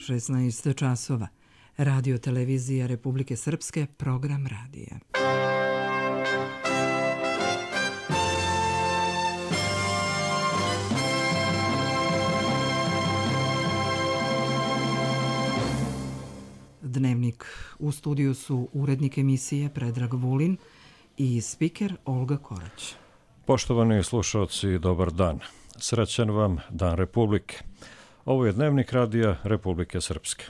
16 časova. Radio televizija Republike Srpske, program radija. Dnevnik. U studiju su urednik emisije Predrag Vulin i spiker Olga Korać. Poštovani slušalci, dobar dan. Srećan vam Dan Republike. Ovo je Dnevnik radija Republike Srpske.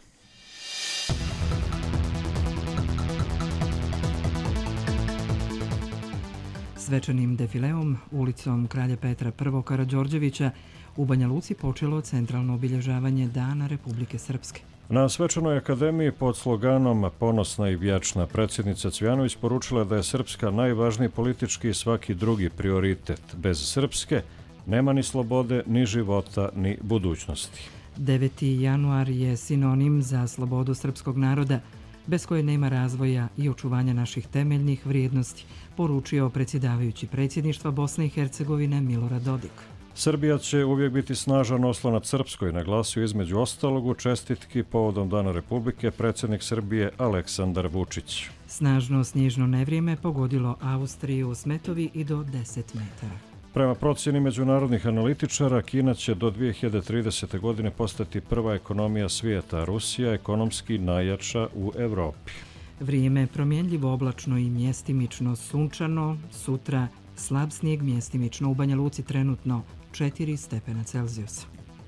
Svečanim defileom ulicom Kralja Petra I. Karađorđevića u Banja Luci počelo centralno obilježavanje Dana Republike Srpske. Na Svečanoj akademiji pod sloganom Ponosna i vječna predsjednica Cvijanović poručila da je Srpska najvažniji politički i svaki drugi prioritet. Bez Srpske nema ni slobode, ni života, ni budućnosti. 9. januar je sinonim za slobodu srpskog naroda, bez koje nema razvoja i očuvanja naših temeljnih vrijednosti, poručio predsjedavajući predsjedništva Bosne i Hercegovine Milorad Dodik. Srbija će uvijek biti snažan oslonac Srpskoj, naglasio između ostalog u čestitki povodom Dana Republike predsjednik Srbije Aleksandar Vučić. Snažno snježno nevrijeme pogodilo Austriju u Smetovi i do 10 metara. Prema procjeni međunarodnih analitičara, Kina će do 2030. godine postati prva ekonomija svijeta, a Rusija ekonomski najjača u Evropi. Vrijeme promjenljivo, oblačno i mjestimično sunčano, sutra slab snijeg, mjestimično u Banja Luci trenutno 4 stepena Celzijusa.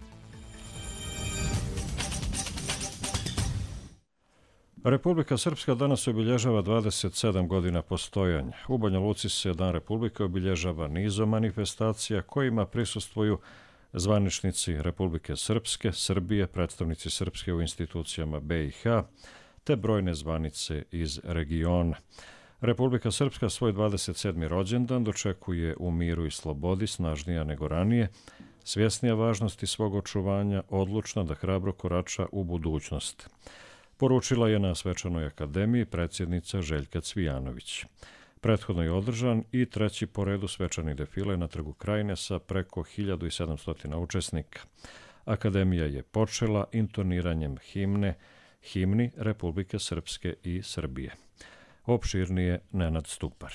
Republika Srpska danas obilježava 27 godina postojanja. U Banja Luci se Dan Republike obilježava nizom manifestacija kojima prisustvuju zvaničnici Republike Srpske, Srbije, predstavnici Srpske u institucijama BiH, te brojne zvanice iz regiona. Republika Srpska svoj 27. rođendan dočekuje u miru i slobodi, snažnija nego ranije, svjesnija važnosti svog očuvanja, odlučna da hrabro korača u budućnost. Poručila je na Svečanoj akademiji predsjednica Željka Cvijanović. Prethodno je održan i treći po redu svečani defile na Trgu Krajine sa preko 1700 učesnika. Akademija je počela intoniranjem himni Republike Srpske i Srbije. Opširnije Nenad Stupar.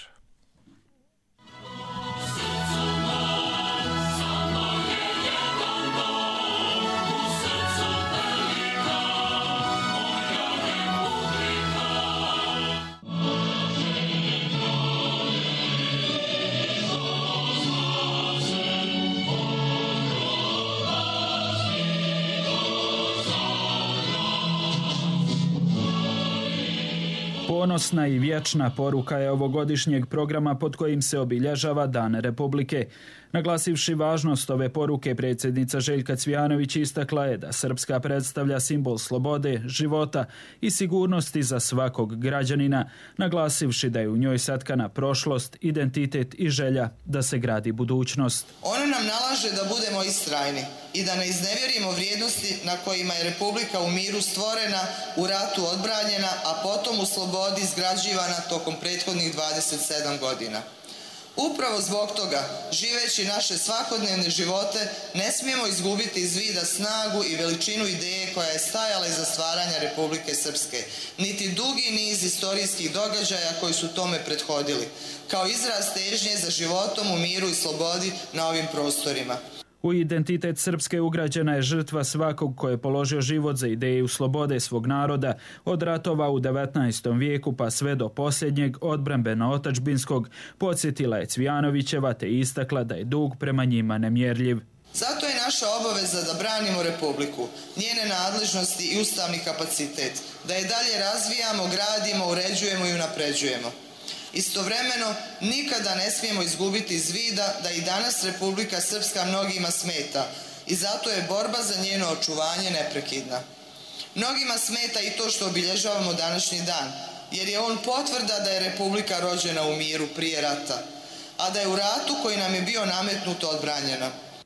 Ponosna i vječna poruka je ovogodišnjeg programa pod kojim se obilježava Dan Republike. Naglasivši važnost ove poruke, predsjednica Željka Cvijanović istakla je da Srpska predstavlja simbol slobode, života i sigurnosti za svakog građanina, naglasivši da je u njoj satkana prošlost, identitet i želja da se gradi budućnost. Ona nam nalaže da budemo istrajni i da ne iznevjerimo vrijednosti na kojima je Republika u miru stvorena, u ratu odbranjena, a potom u slobodi izgrađivana tokom prethodnih 27 godina. Upravo zbog toga, živeći naše svakodnevne živote, ne smijemo izgubiti iz vida snagu i veličinu ideje koja je stajala iza stvaranja Republike Srpske, niti dugi niz istorijskih događaja koji su tome prethodili, kao izraz težnje za životom u miru i slobodi na ovim prostorima. U identitet Srpske ugrađena je žrtva svakog ko je položio život za ideju slobode svog naroda od ratova u 19. vijeku pa sve do posljednjeg odbrambeno-otačbinskog, podsjetila je Cvijanovićeva te istakla da je dug prema njima nemjerljiv. Zato je naša obaveza da branimo Republiku, njene nadležnosti i ustavni kapacitet, da je dalje razvijamo, gradimo, uređujemo i unapređujemo. Istovremeno, nikada ne smijemo izgubiti iz vida da i danas Republika Srpska mnogima smeta i zato je borba za njeno očuvanje neprekidna. Mnogima smeta i to što obilježavamo današnji dan, jer je on potvrda da je Republika rođena u miru prije rata, a da je u ratu koji nam je bio nametnut odbranjena.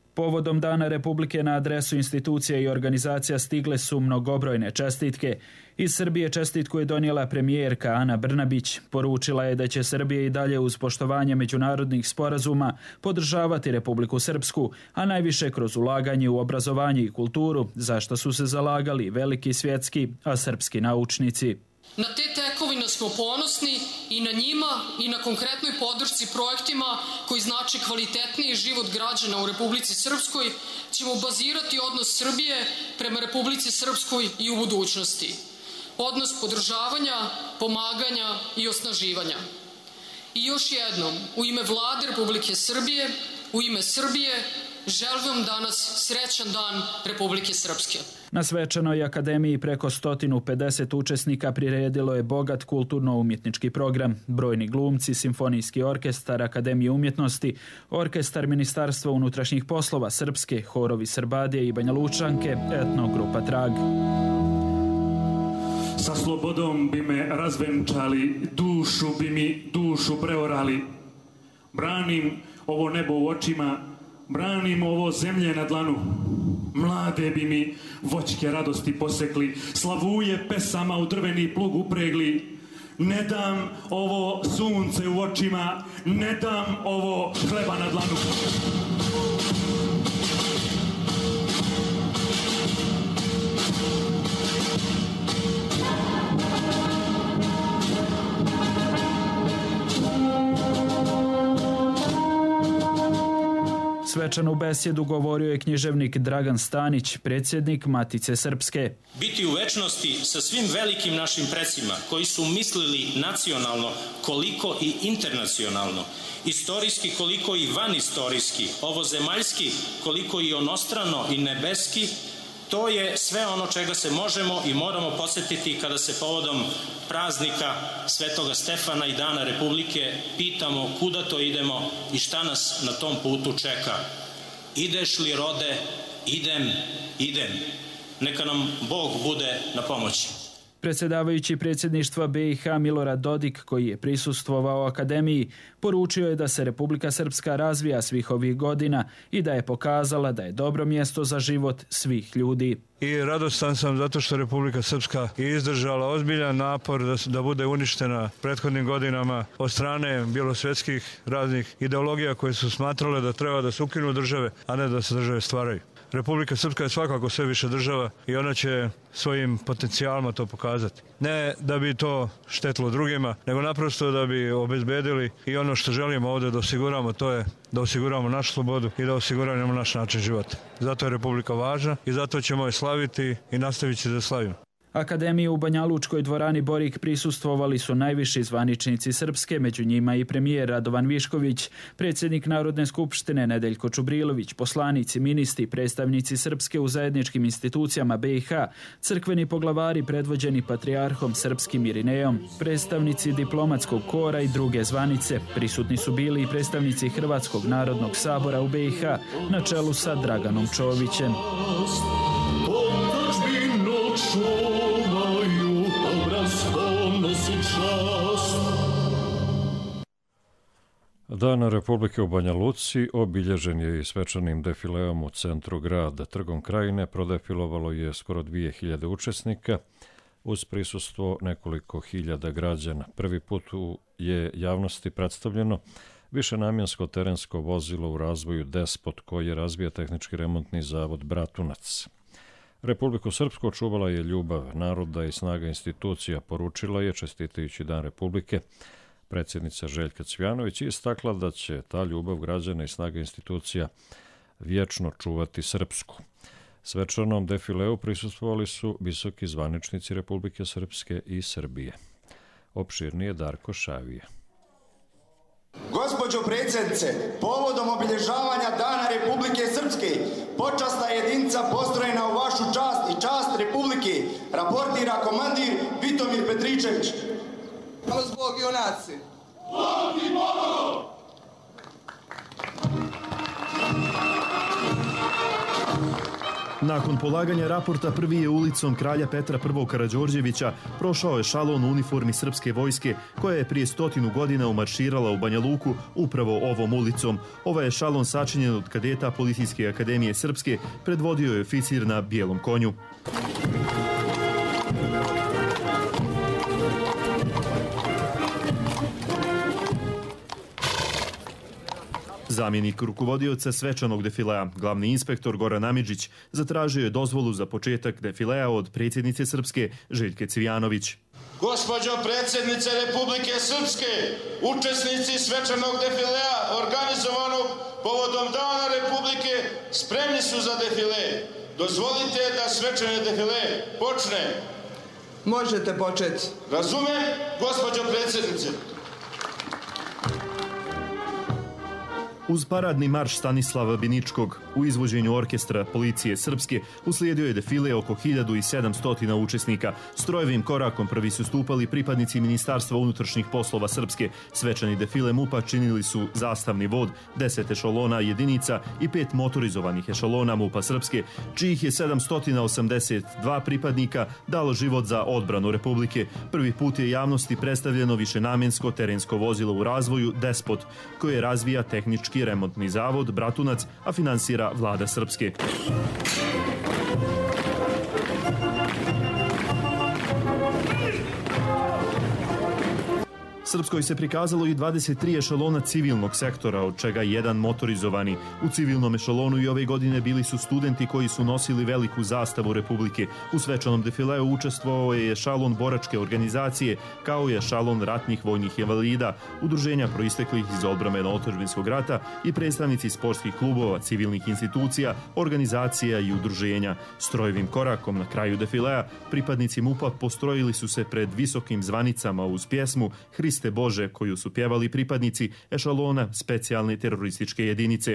Povodom Dana Republike na adresu institucija i organizacija stigle su mnogobrojne čestitke. Iz Srbije čestitku je donijela premijerka Ana Brnabić. Poručila je da će Srbija i dalje uz poštovanje međunarodnih sporazuma podržavati Republiku Srpsku, a najviše kroz ulaganje u obrazovanje i kulturu, za što su se zalagali veliki svjetski, a srpski naučnici. Na te tekovine smo ponosni i na njima i na konkretnoj podršci projektima koji znače kvalitetniji život građana u Republici Srpskoj ćemo bazirati odnos Srbije prema Republici Srpskoj i u budućnosti. Odnos podržavanja, pomaganja i osnaživanja. I još jednom, u ime Vlade Republike Srbije, u ime Srbije, želim vam danas srećan dan Republike Srpske. Na svečanoj akademiji preko 150 učesnika priredilo je bogat kulturno-umjetnički program. Brojni glumci, simfonijski orkestar Akademije umjetnosti, orkestar Ministarstva unutrašnjih poslova Srpske, horovi Srbadije i Banja Lučanke, etnogrupa Trag. Sa slobodom bi me razvenčali, dušu bi mi dušu preorali. Branim ovo nebo u očima, branim ovo zemlje na dlanu. Mlade bi mi voćke radosti posekli, slavuje pesama u drveni plug upregli. Ne dam ovo sunce u očima, ne dam ovo hleba na dlanu. Svečanu besjedu govorio je književnik Dragan Stanić, predsjednik Matice Srpske. Biti u večnosti sa svim velikim našim predsima koji su mislili nacionalno koliko i internacionalno, istorijski koliko i vanistorijski, ovozemaljski koliko i onostrano i nebeski, to je sve ono čega se možemo i moramo podsjetiti kada se povodom praznika Svetoga Stefana i Dana Republike pitamo kuda to idemo i šta nas na tom putu čeka. Ideš li, rode? Idem. Neka nam Bog bude na pomoći. Predsjedavajući predsjedništva BiH Milorad Dodik, koji je prisustvovao akademiji, poručio je da se Republika Srpska razvija svih ovih godina i da je pokazala da je dobro mjesto za život svih ljudi. I radostan sam zato što Republika Srpska je izdržala ozbiljan napor da bude uništena prethodnim godinama od strane bjelosvjetskih raznih ideologija koje su smatrale da treba da se ukinu države, a ne da se države stvaraju. Republika Srpska je svakako sve više država i ona će svojim potencijalima to pokazati. Ne da bi to štetilo drugima, nego naprosto da bi obezbedili i ono što želimo ovdje da osiguramo, to je da osiguramo našu slobodu i da osiguramo naš način života. Zato je Republika važna i zato ćemo je slaviti i nastaviti da slavimo. Akademiju u Banja Lučkoj dvorani Borik prisustvovali su najviši zvaničnici Srpske, među njima i premijer Radovan Višković, predsjednik Narodne skupštine Nedeljko Čubrilović, poslanici, ministri, predstavnici Srpske u zajedničkim institucijama BiH, crkveni poglavari predvođeni patrijarhom Srpskim Irinejom, predstavnici diplomatskog kora i druge zvanice. Prisutni su bili i predstavnici Hrvatskog narodnog sabora u BiH na čelu sa Draganom Čovićem. Dan Republike u Banja Luci obilježen je i svečanim defileom u centru grada. Trgom Krajine prodefilovalo je skoro 2000 učesnika uz prisustvo nekoliko hiljada građana. Prvi put je javnosti predstavljeno višenamjensko terensko vozilo u razvoju Despot koje razvija tehnički remontni zavod Bratunac. Republiku Srpsku očuvala je ljubav naroda i snaga institucija, poručila je, čestitajući Dan Republike, predsjednica Željka Cvijanović, i istakla da će ta ljubav građana i snaga institucija vječno čuvati Srpsku. Svečanom defileu prisustvovali su visoki zvaničnici Republike Srpske i Srbije. Opširnije Darko Šavija. Gospođo predsjednice, povodom obilježavanja Dana Republike Srpske, počasna jedinica postrojena u vašu čast i čast Republike, raportira komandir Vitomir Petričević. Hvala zbog junaci. Bog i Bogu! Nakon polaganja raporta prvi je ulicom kralja Petra I. Karađorđevića prošao ešalon u uniformi srpske vojske koja je prije 100 godina umarširala u Banja Luku upravo ovom ulicom. Ovaj ešalon sačinjen od kadeta Policijske akademije Srpske predvodio je oficir na bijelom konju. Zamjenik rukovodioca svečanog defilea, glavni inspektor Goran Amidžić, zatražio je dozvolu za početak defilea od predsjednice Srpske Željke Cvijanović. Gospođo predsjednice Republike Srpske, učesnici svečanog defilea organizovanog povodom Dana Republike spremni su za defile. Dozvolite da svečani defile počne. Možete početi. Razumem, gospođo predsjednice. Uz paradni marš Stanislava Biničkog u izvođenju orkestra Policije Srpske uslijedio je defile oko 1700 učesnika. Strojevim korakom prvi su stupali pripadnici Ministarstva unutrašnjih poslova Srpske. Svečani defile MUP-a činili su zastavni vod, 10 ešalona jedinica i 5 motorizovanih ešalona MUP-a Srpske, čijih je 782 pripadnika dalo život za odbranu Republike. Prvi put je javnosti predstavljeno višenamjensko terensko vozilo u razvoju Despot, koje razvija tehnički remontni zavod Bratunac, a finansira vlada Srpske. Srpskoj se prikazalo i 23 ešalona civilnog sektora, od čega jedan motorizovani. U civilnom ešalonu i ove godine bili su studenti koji su nosili veliku zastavu Republike. U svečanom defileu učestvovao je ešalon boračke organizacije, kao i ešalon ratnih vojnih invalida, udruženja proisteklih iz odbrambeno-otadžbinskog rata i predstavnici sportskih klubova, civilnih institucija, organizacija i udruženja. Strojevim korakom na kraju defilea pripadnici MUP-a postrojili su se pred visokim zvanicama uz pjesmu Hriste Bože, koju su pjevali pripadnici ešalona specijalne terorističke jedinice.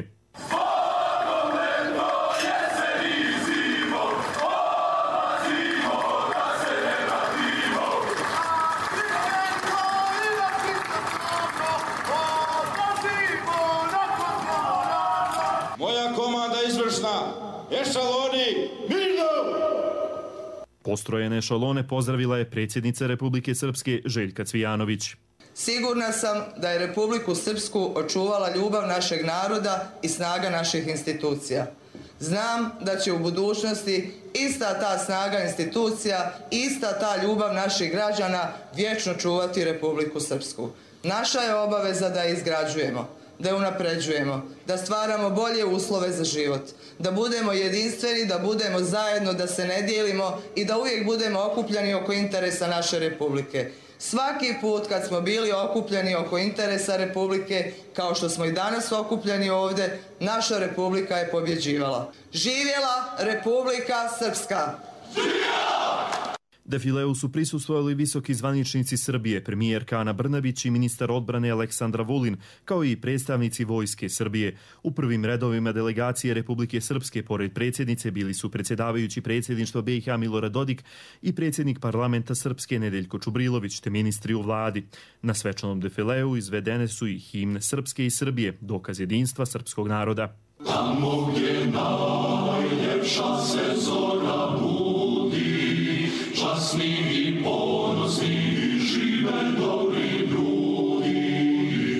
Moja komanda izvršna, ešaloni, mirno! Postrojene ešalone pozdravila je predsjednica Republike Srpske Željka Cvijanović. Sigurna sam da je Republiku Srpsku očuvala ljubav našeg naroda i snaga naših institucija. Znam da će u budućnosti ista ta snaga institucija, ista ta ljubav naših građana vječno čuvati Republiku Srpsku. Naša je obaveza da je izgrađujemo, da je unapređujemo, da stvaramo bolje uslove za život, da budemo jedinstveni, da budemo zajedno, da se ne dijelimo i da uvijek budemo okupljeni oko interesa naše Republike. Svaki put kad smo bili okupljeni oko interesa Republike, kao što smo i danas okupljeni ovdje, naša Republika je pobjeđivala. Živjela Republika Srpska! Živjela! Defileu su prisustvovali visoki zvaničnici Srbije, premijerka Ana Brnabić i ministar odbrane Aleksandar Vulin, kao i predstavnici Vojske Srbije. U prvim redovima delegacije Republike Srpske, pored predsjednice, bili su predsjedavajući predsjedništva BiH Milorad Dodik i predsjednik parlamenta Srpske Nedeljko Čubrilović, te ministri u vladi. Na svečanom defileu izvedene su i himne Srpske i Srbije, dokaz jedinstva srpskog naroda. Tamo gdje najljepša se zora budi, časni i ponosni žive dobri ljudi.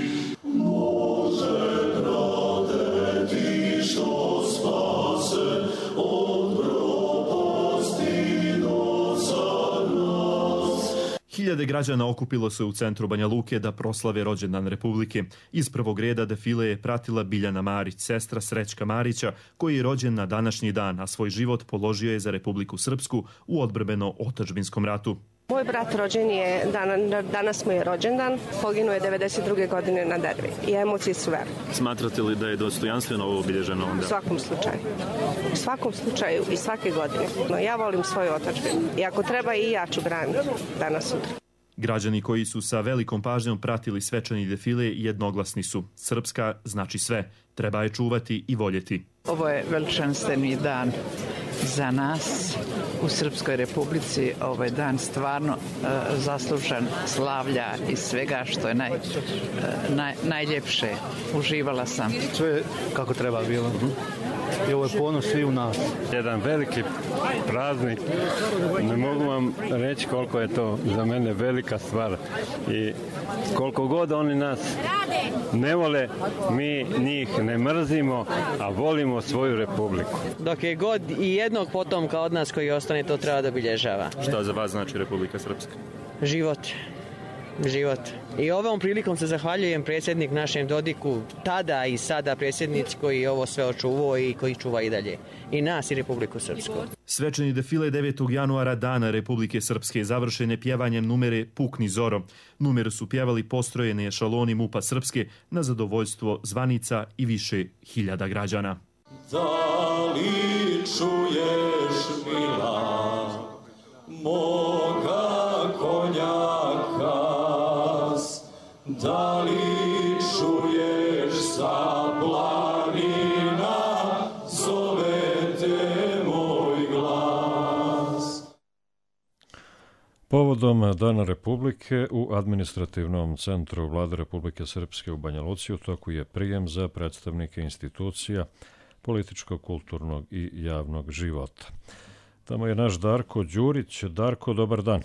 Bože pravde ti što spase od propasti do sad nas. Hiljade građana okupilo se u centru Banja Luke da proslave rođendan Republike. Iz prvog reda defile je pratila Biljana Marić, sestra Srećka Marića, koji je rođen na današnji dan, a svoj život položio je za Republiku Srpsku u odbrambeno-otadžbinskom ratu. Moj brat rođen je, danas mu je rođendan, poginuo je 92. godine na Dervi i emocije su velike. Smatrate li da je dostojanstveno ovo obilježeno onda? U svakom slučaju. U svakom slučaju i svake godine. No, ja volim svoju otadžbinu i ako treba i ja ću braniti danas sutra. Građani koji su sa velikom pažnjom pratili svečani defile jednoglasni su. Srpska znači sve. Treba je čuvati i voljeti. Ovo je veličanstveni dan za nas u Srpskoj Republici. Ovo je dan stvarno zaslužan slavlja i svega što je najljepše. Uživala sam. Sve kako treba bilo. i ovo je ponos svi u nas. Jedan veliki praznik, ne mogu vam reći koliko je to za mene velika stvar i koliko god oni nas ne vole, mi njih ne mrzimo, a volimo svoju republiku. Dok je god i jednog potomka od nas koji ostane, to treba da obilježava. Šta za vas znači Republika Srpska? Život. I ovom prilikom se zahvaljujem predsjednik našem Dodiku, tada i sada predsjednici koji ovo sve očuvao i koji čuva i dalje. I nas i Republiku Srpsku. Svečani defile 9. januara Dana Republike Srpske završen je pjevanjem numere Pukni Zoro. Numeru su pjevali postrojeni ešaloni MUP-a Srpske na zadovoljstvo zvanica i više hiljada građana. Da li čuješ, mila, moga konjaka? Da li čuješ sa planina, zove te moj glas? Povodom Dana Republike u administrativnom centru Vlade Republike Srpske u Banja Luci u toku je prijem za predstavnike institucija političkog, kulturnog i javnog života. Tamo je naš Darko Đurić. Darko, dobar dan.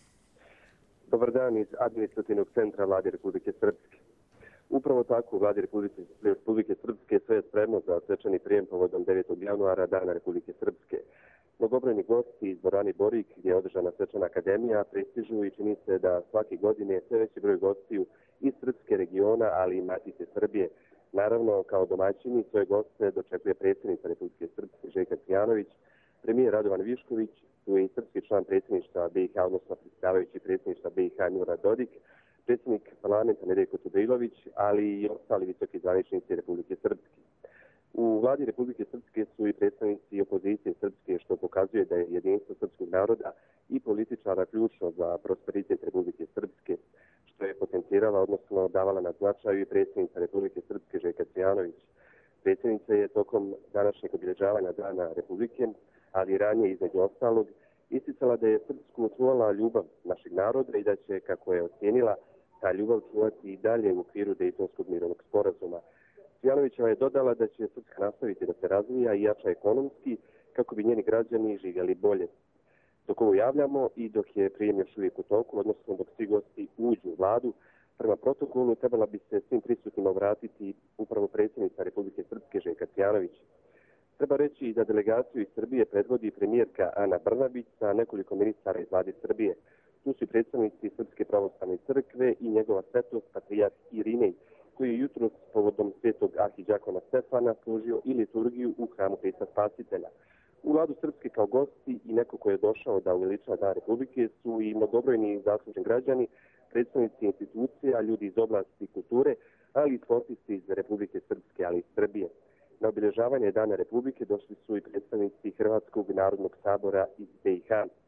Dobar dan iz administrativnog centra Vlade Republike Srpske. Upravo tako u Vladi Republike Srpske sve je spremno za svečani prijem povodom 9. januara Dana Republike Srpske. Mnogobrojni gosti iz dvorani Borik, gdje je održana svečana akademija, pristižu i čini se da svake godine sve veći broj gostiju iz srpske regiona, ali i Matice Srbije. Naravno, kao domaćini svoje goste dočekuje predsjednica Republike Srpske Željka Cvijanović, premijer Radovan Višković, tu je i srpski član predsjedništva BiH, odnosno predstavljajući predsjedništva BiH Milorad Dodik, predsjednik parlamenta Nedeljko Tudrilović, ali i ostali visoki zvaničnici Republike Srpske. U Vladi Republike Srpske su i predstavnici opozicije Srpske, što pokazuje da je jedinstvo srpskog naroda i političara ključno za prosperitet Republike Srpske, što je potencirala, odnosno davala na značaju i predsjednica Republike Srpske Željka Cvijanović. Predsjednica je tokom današnjeg obilježavanja Dana Republike, ali i ranije između ostalog, isticala da je Srpsku očuvala ljubav našeg naroda i da će, kako je ocijenila, ta ljubav čuvati i dalje u okviru Dejtonskog mirovnog sporazuma. Cvijanovićeva je dodala da će Srpska nastaviti da se razvija i jača ekonomski kako bi njeni građani živjeli bolje. Dok ovo javljamo i dok je prijem još uvijek u toku, odnosno dok svi gosti uđu u vladu, prema protokolu trebala bi se svim prisutnima vratiti upravo predsjednica Republike Srpske Željka Cvijanović. Treba reći da delegaciju iz Srbije predvodi premijerka Ana Brnabić sa nekoliko ministara iz vlade Srbije. Tu su predstavnici Srpske pravoslavne crkve i njegova svetost patrijarh Irinej, koji je jutros povodom svetog arhidžakona Stefana služio i liturgiju u hramu Hrista Spasitelja. U vladu Srpske kao gosti i neko ko je došao da uveliča Dan Republike su i mnogobrojni zasluženi građani, predstavnici institucija, ljudi iz oblasti kulture, ali i sportisti iz Republike Srpske, ali i Srbije. Na obilježavanje Dana Republike došli su i predstavnici Hrvatskog narodnog sabora iz BiH.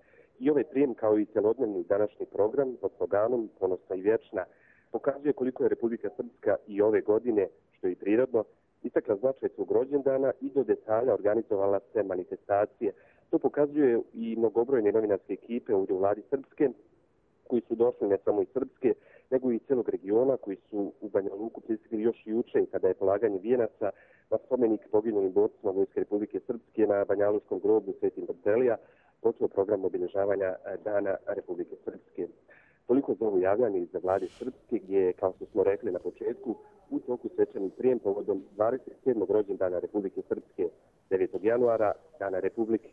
I ovaj prijem, kao i celodnevni današnji program pod sloganom Ponosna i vječna, pokazuje koliko je Republika Srpska i ove godine, što je i prirodno, istakla značaj svog rođendana i do detalja organizovala sve manifestacije. To pokazuje i mnogobrojne novinarske ekipe u vladi Srpske, koji su došli ne samo iz Srpske, nego i celog regiona, koji su u Banja Luku pristigli još juče kada je polaganje vijenaca na spomenik poginulim borcima Vojske Republike Srpske na Banjaluškom groblju Svetim Bartelija počeo program obilježavanja Dana Republike Srpske. Toliko za ovo javljanje iz vlade Srpske, gdje je, kao što smo rekli na početku, u toku svečani prijem povodom 27. rođendana Republike Srpske 9. januara, Dana Republike.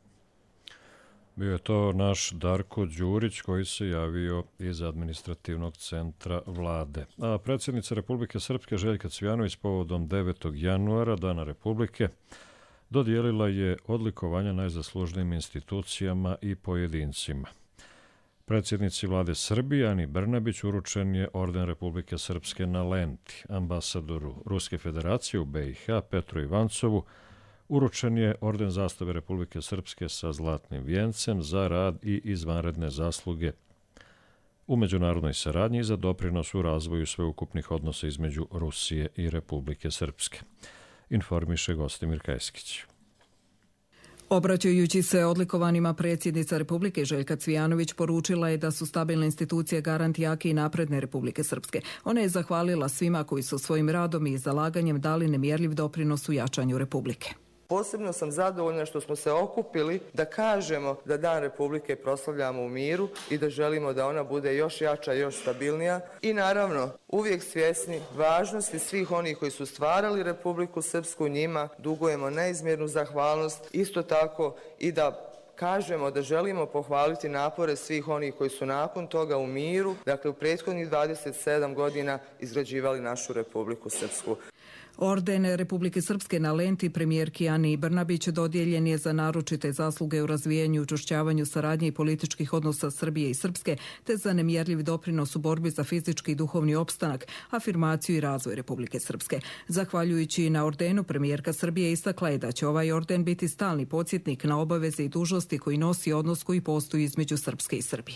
Bio je to naš Darko Đurić koji se javio iz administrativnog centra vlade. A predsjednica Republike Srpske Željka Cvijanović povodom 9. januara, Dana Republike, dodijelila je odlikovanja najzaslužnijim institucijama i pojedincima. Predsjednici vlade Srbije Ani Brnabić uručen je orden Republike Srpske na lenti. Ambasadoru Ruske federacije u BiH Petru Ivancovu uručen je orden zastave Republike Srpske sa zlatnim vijencem za rad i izvanredne zasluge u međunarodnoj saradnji i za doprinos u razvoju sveukupnih odnosa između Rusije i Republike Srpske. Informiše Gostimir Kajskić. Obraćajući se odlikovanima, predsjednica Republike Željka Cvijanović poručila je da su stabilne institucije garant jake i napredne Republike Srpske. Ona je zahvalila svima koji su svojim radom i zalaganjem dali nemjerljiv doprinos u jačanju Republike. Posebno sam zadovoljna što smo se okupili da kažemo da Dan Republike proslavljamo u miru i da želimo da ona bude još jača, još stabilnija i naravno uvijek svjesni važnosti svih onih koji su stvarali Republiku Srpsku, njima dugujemo neizmjernu zahvalnost, isto tako i da kažemo da želimo pohvaliti napore svih onih koji su nakon toga u miru, dakle u prethodnih 27 godina izgrađivali našu Republiku Srpsku. Orden Republike Srpske na lenti premijerki Ani Brnabić dodijeljen je za naročite zasluge u razvijanju i učvršćavanju saradnje i političkih odnosa Srbije i Srpske, te za nemjerljiv doprinos u borbi za fizički i duhovni opstanak, afirmaciju i razvoj Republike Srpske. Zahvaljujući na ordenu, premijerka Srbije istakla je da će ovaj orden biti stalni podsjetnik na obaveze i dužnosti koji nosi odnos koji postoji između Srpske i Srbije.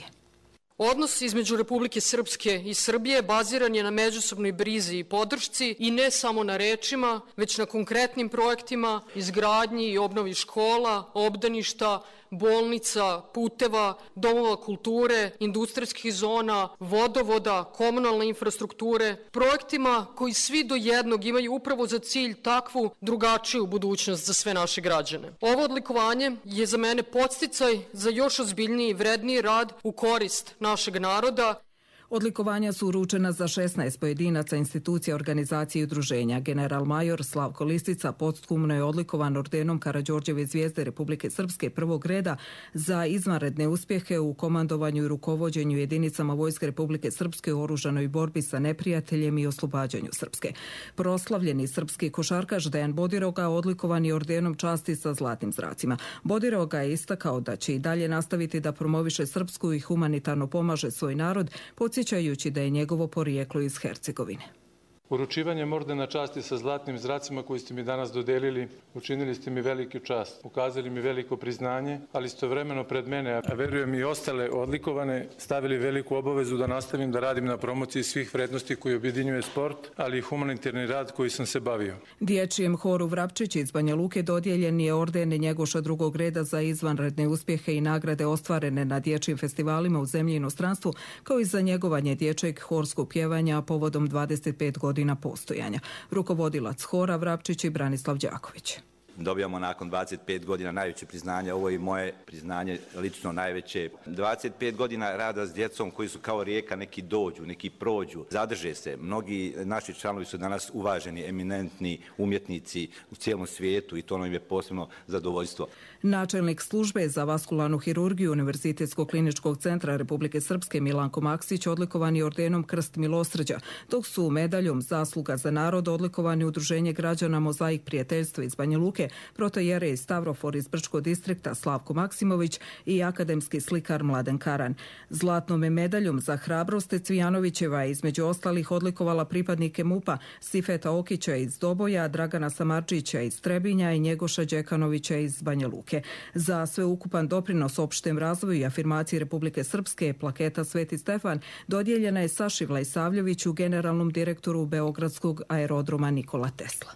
Odnos između Republike Srpske i Srbije baziran je na međusobnoj brizi i podršci i ne samo na rečima, već na konkretnim projektima, izgradnji i obnovi škola, obdaništa, bolnica, puteva, domova kulture, industrijskih zona, vodovoda, komunalne infrastrukture, projektima koji svi do jednog imaju upravo za cilj takvu drugačiju budućnost za sve naše građane. Ovo odlikovanje je za mene podsticaj za još ozbiljniji i vredniji rad u korist našeg naroda. Odlikovanja su uručena za 16 pojedinaca, institucija, organizacije i udruženja. General major Slavko Listica posthumno je odlikovan ordenom Karađorđeve zvijezde Republike Srpske prvog reda za izvanredne uspjehe u komandovanju i rukovođenju jedinicama Vojske Republike Srpske u oružanoj borbi sa neprijateljem i oslobađanju Srpske. Proslavljeni srpski košarkaš Dejan Bodiroga odlikovan je ordenom časti sa zlatnim zracima. Bodiroga je istakao da će i dalje nastaviti da promoviše Srpsku i humanitarno pomaže svoj narod, podsjećajući da je njegovo porijeklo iz Hercegovine. Uručivanjem ordena časti sa zlatnim zracima koji ste mi danas dodelili, učinili ste mi veliku čast, ukazali mi veliko priznanje, ali istovremeno pred mene, a verujem i ostale odlikovane, stavili veliku obavezu da nastavim da radim na promociji svih vrednosti koji objedinjuje sport, ali i humanitarni rad koji sam se bavio. Dječjem horu Vrapčić iz Banja Luke dodijeljen je orden Njegoša drugog reda za izvanredne uspjehe i nagrade ostvarene na dječjim festivalima u zemlji i inostranstvu, kao i za njegovanje dječjeg horskog pjevanja povodom 25 godina postojanja. Rukovodilac hora Vrapčić i Branislav Đaković. Dobijamo nakon 25 godina najveće priznanje, ovo je i moje priznanje lično najveće. 25 godina rada s djecom koji su kao rijeka, neki dođu, neki prođu, zadrže se. Mnogi naši članovi su danas uvaženi, eminentni umjetnici u cijelom svijetu i to nam je posebno zadovoljstvo. Načelnik službe za vaskularnu hirurgiju Univerzitetskog kliničkog centra Republike Srpske Milanko Maksić odlikovan je ordenom Krst milosrđa, dok su medaljom Zasluga za narod odlikovani Udruženje građana Mozaik prijateljstva iz Banja Luke, protojerej Stavrofor iz Brčkog distrikta Slavko Maksimović i akademski slikar Mladen Karan. Zlatnom medaljom za hrabrost Cvijanovićeva je između ostalih odlikovala pripadnike MUP-a Sifeta Okića iz Doboja, Dragana Samarčića iz Trebinja i Njegoša Đekanovića iz Banja Luke. Za sveukupan doprinos opštem razvoju i afirmaciji Republike Srpske plaketa Sveti Stefan dodijeljena je Saši Vlajsavljeviću, generalnom direktoru Beogradskog aerodroma Nikola Tesla.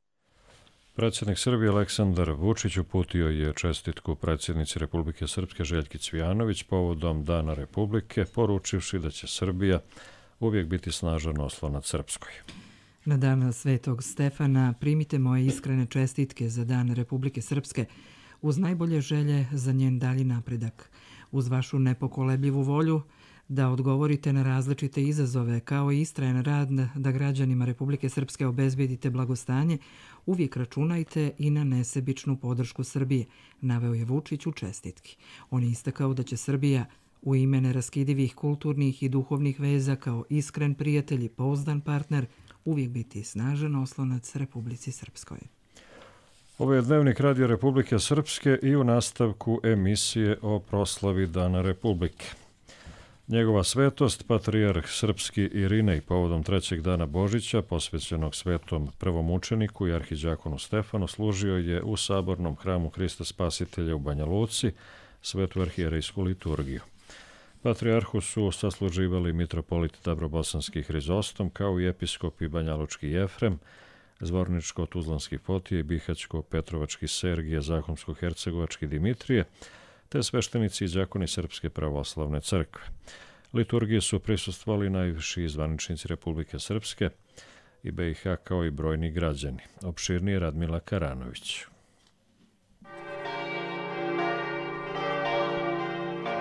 Predsjednik Srbije Aleksandar Vučić uputio je čestitku predsjednici Republike Srpske Željki Cvijanović povodom Dana Republike, poručivši da će Srbija uvijek biti snažan oslonac Srpskoj. Na dan Svetog Stefana primite moje iskrene čestitke za Dan Republike Srpske uz najbolje želje za njen dalji napredak, uz vašu nepokolebljivu volju da odgovorite na različite izazove, kao i istrajan rad da građanima Republike Srpske obezbedite blagostanje, uvijek računajte i na nesebičnu podršku Srbije, naveo je Vučić u čestitki. On je istakao da će Srbija u ime neraskidivih kulturnih i duhovnih veza kao iskren prijatelj i pouzdan partner uvijek biti snažan oslonac Republici Srpskoj. Ovo je Dnevnik Radio Republike Srpske i u nastavku emisije o proslavi Dana Republike. Njegova svetost, patrijarh srpski Irinej, povodom 3. dana Božića, posvećenog svetom prvom učeniku i arhiđakonu Stefanu, služio je u sabornom hramu Hrista Spasitelja u Banja Luci svetu arhijerejsku liturgiju. Patrijarhu su sasluživali mitropolit Dabrobosanski Hrizostom, kao i episkopi Banjalučki Jefrem, Zvorničko-Tuzlanski Fotije i Bihać-Petrovački Sergije, Zahumsko-Hercegovački Dimitrije, te sveštenici i đakoni Srpske pravoslavne crkve. Liturgije su prisustvovali najviši zvaničnici Republike Srpske i BiH, kao i brojni građani. Opširnije Radmila Karanović.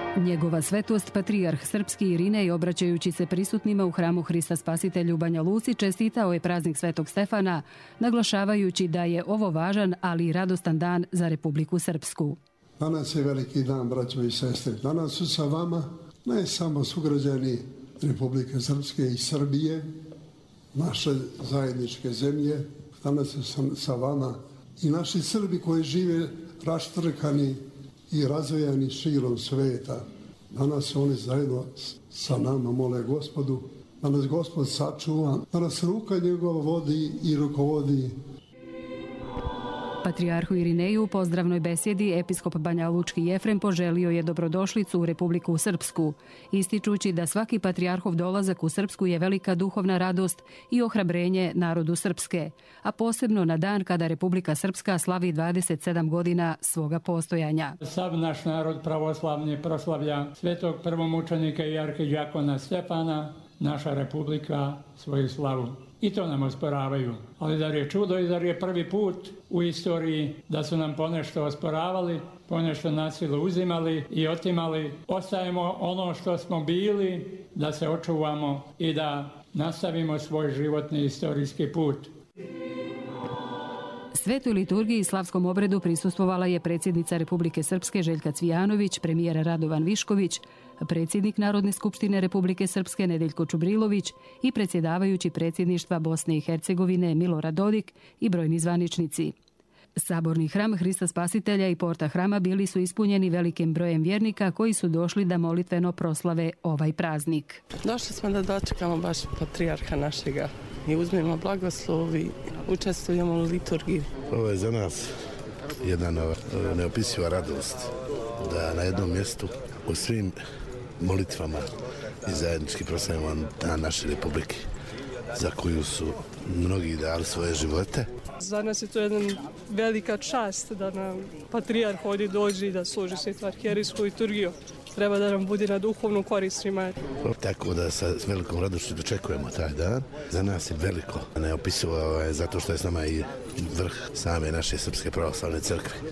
Njegova svetost, patrijarh srpski Irinej, obraćajući se prisutnima u hramu Hrista Spasitelja u Banja Luci, čestitao je praznik Svetog Stefana, naglašavajući da je ovo važan, ali i radostan dan za Republiku Srpsku. Danas je veliki dan, braćo i sestre. Danas su sa vama ne samo sugrađani Republike Srpske i Srbije, naše zajedničke zemlje. Danas su sa vama i naši Srbi koji žive raštrkani i razvojani širom sveta. Danas oni zajedno sa nama mole Gospodu, da nas Gospod sačuva, da nas ruka njegova vodi i rukovodi. Patrijarhu Irineju u pozdravnoj besjedi episkop Banja Lučki Jefrem poželio je dobrodošlicu u Republiku Srpsku, ističući da svaki patrijarhov dolazak u Srpsku je velika duhovna radost i ohrabrenje narodu Srpske, a posebno na dan kada Republika Srpska slavi 27 godina svoga postojanja. Sav naš narod pravoslavni proslavlja svetog prvomučenika i arhidijakona Stefana, naša republika svoju slavu. I to nam osporavaju. Ali zar je čudo i zar je prvi put u istoriji da su nam ponešto osporavali, ponešto nasilu uzimali i otimali. Ostajemo ono što smo bili, da se očuvamo i da nastavimo svoj životni istorijski put. Svetoj liturgiji i slavskom obredu prisustvovala je predsjednica Republike Srpske Željka Cvijanović, premijer Radovan Višković, predsjednik Narodne skupštine Republike Srpske Nedeljko Čubrilović i predsjedavajući predsjedništva Bosne i Hercegovine Milorad Dodik i brojni zvaničnici. Saborni hram Hrista Spasitelja i porta hrama bili su ispunjeni velikim brojem vjernika koji su došli da molitveno proslave ovaj praznik. Došli smo da dočekamo baš patrijarha našega i uzmemo blagoslov i učestvujemo u liturgiji. Ovo je za nas jedna neopisiva radost da na jednom mjestu u svim molitvama i zajednički proslavimo dan naše republike za koju su mnogi dali svoje živote. Za nas je to jedna velika čast da nam patrijarh ovdje dođe i da služi svetu arhijerijsku liturgiju. Treba da nam bude na duhovnu korist svima. Tako da sa velikom radošću dočekujemo taj dan. Za nas je veliko neopisivo zato što je s nama i vrh same naše Srpske pravoslavne crkve.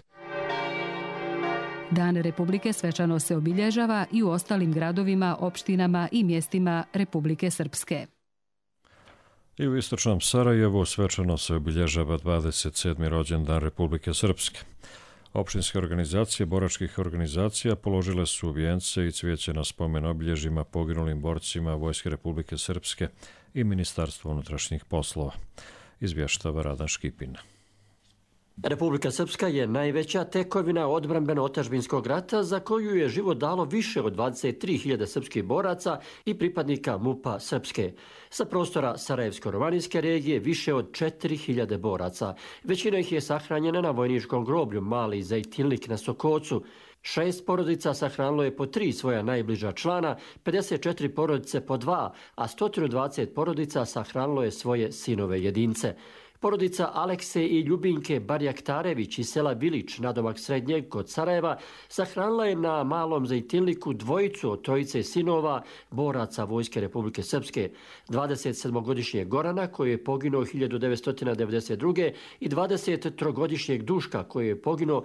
Dan Republike svečano se obilježava i u ostalim gradovima, opštinama i mjestima Republike Srpske. I u istočnom Sarajevu svečano se obilježava 27. rođendan Republike Srpske. Opštinske organizacije boračkih organizacija položile su vijence i cvijeće na spomen obilježjima poginulim borcima Vojske Republike Srpske i Ministarstva unutrašnjih poslova. Izvještava Radan Škipin. Republika Srpska je najveća tekovina odbrambeno-otadžbinskog rata za koju je život dalo više od 23.000 srpskih boraca i pripadnika MUP-a Srpske. Sa prostora Sarajevsko-Romanijske regije više od 4.000 boraca. Većina ih je sahranjena na vojničkom groblju Mali Zejtinlik na Sokocu. 6 porodica sahranilo je po 3 svoja najbliža člana, 54 porodice po 2, a 120 porodica sahranilo je svoje sinove jedince. Porodica Alekse i Ljubinke Barjaktarević iz sela Bilić, nadomak Srednjeg kod Sarajeva, sahranila je na Malom Zejtinliku dvojicu od trojice sinova boraca Vojske Republike Srpske, 27-godišnjeg Gorana koji je poginuo 1992. i 23-godišnjeg Duška koji je poginuo